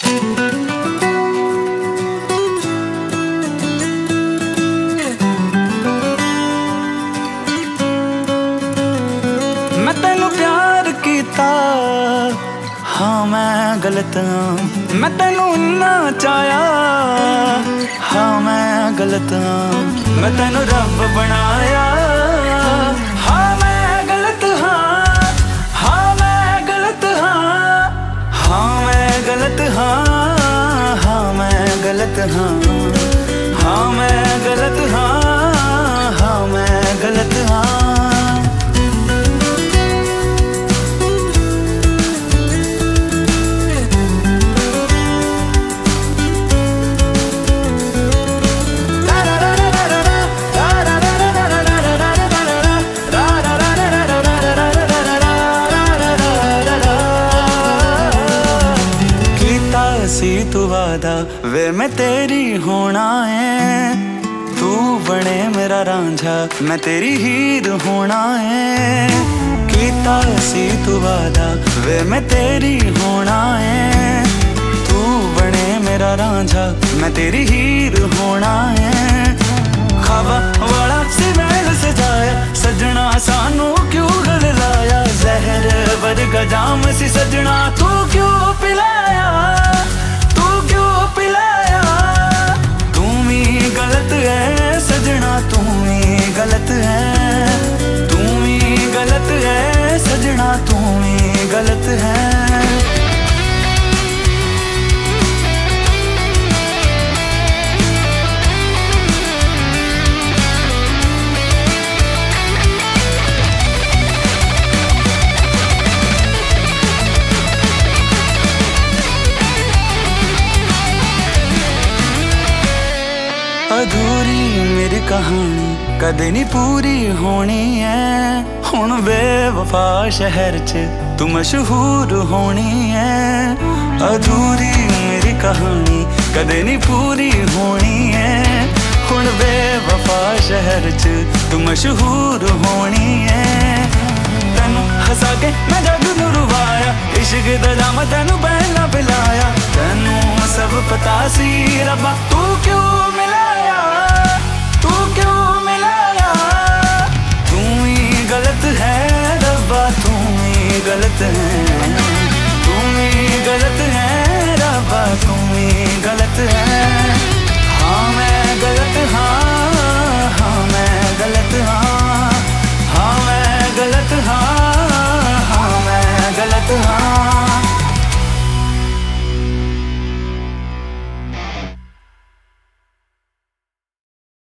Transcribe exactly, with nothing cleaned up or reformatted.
मैं तेनू प्यार कीता, हाँ मैं गलत हाँ। मैं तेनू इन्ना चाया, हाँ मैं गलत हाँ। मैं तेनू रब बनाया, हाँ मैं गलत हाँ। हाँ मैं गलत हाँ, हाँ मैं गलत हाँ। हाँ मैं गलत हाँ, हाँ मैं गलत हाँ। हाँ मैं गलत हाँ। सी तू वादा वे मैं तेरी होना है, तू बने मेरा रांझा मैं तेरी हीर होना है। कीता सी तू वादा वे मैं तेरी होना है, तू बने मेरा रांझा मैं तेरी हीर होना है। खाबा वाला सी महल सजाया सजना सानू क्यों गल लाया, जहर वर्गा जाम सी सजना तू क्यों पिलाया। सजना तू ही गलत है, तू ही गलत है सजना तू ही गलत है। अधूरी मेरी कहानी कदे नहीं पूरी होनी है, हुण बेवफा शहर च तू मशहूर होनी है। अधूरी मेरी कहानी कदे नहीं पूरी होनी है, हुण बेवफा शहर च तू मशहूर होनी है। तेनू हसा के मैं जग नू रुवाया, इश्क दा जाम तेनू पहला पिलाया। तेनू सब पता सी रब्बा तू क्यों मिलाया, तू क्यों मिलाया। तू ही गलत है रब्बा तू ही गलत है।